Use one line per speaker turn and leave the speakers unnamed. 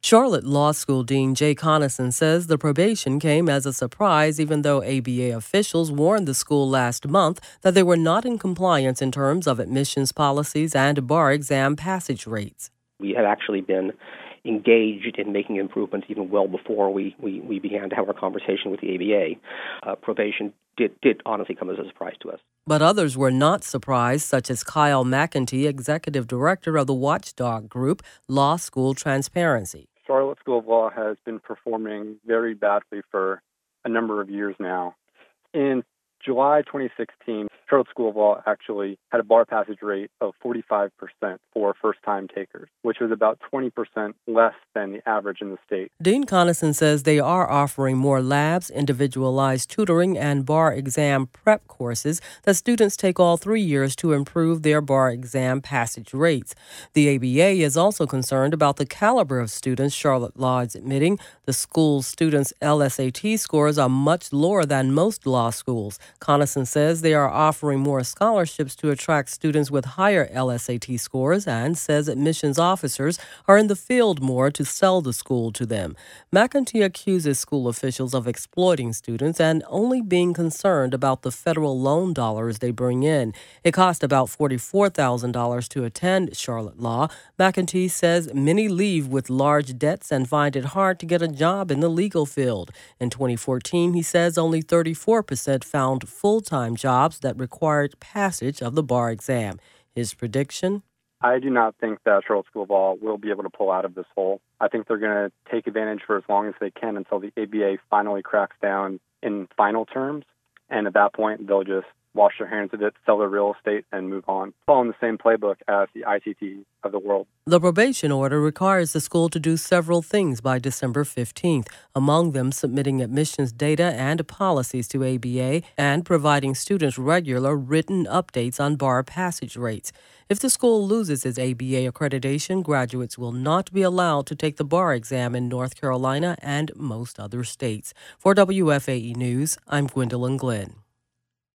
Charlotte Law School Dean Jay Conason says the probation came as a surprise, even though ABA officials warned the school last month that they were not in compliance in terms of admissions policies and bar exam passage rates.
We had actually been engaged in making improvements even well before we began to have our conversation with the ABA. Probation did honestly come as a surprise to us.
But others were not surprised, such as Kyle McEntee, executive director of the watchdog group Law School Transparency.
Charlotte School of Law has been performing very badly for a number of years now. In July 2016, Charlotte School of Law actually had a bar passage rate of 45% for first-time takers, which was about 20% less than the average in the state.
Dean Conason says they are offering more labs, individualized tutoring, and bar exam prep courses that students take all 3 years to improve their bar exam passage rates. The ABA is also concerned about the caliber of students Charlotte Law is admitting. The school's students' LSAT scores are much lower than most law schools. Conason says they are offering more scholarships to attract students with higher LSAT scores and says admissions officers are in the field more to sell the school to them. McEntee accuses school officials of exploiting students and only being concerned about the federal loan dollars they bring in. It cost about $44,000 to attend Charlotte Law. McEntee says many leave with large debts and find it hard to get a job in the legal field. In 2014, he says only 34% found full-time jobs that required passage of the bar exam. His prediction?
I do not think that Charlotte School of Law will be able to pull out of this hole. I think they're going to take advantage for as long as they can until the ABA finally cracks down in final terms. And at that point, they'll just wash their hands of it, sell their real estate, and move on, following the same playbook as the ICT of the world.
The probation order requires the school to do several things by December 15th, among them submitting admissions data and policies to ABA and providing students regular written updates on bar passage rates. If the school loses its ABA accreditation, graduates will not be allowed to take the bar exam in North Carolina and most other states. For WFAE News, I'm Gwendolyn Glenn.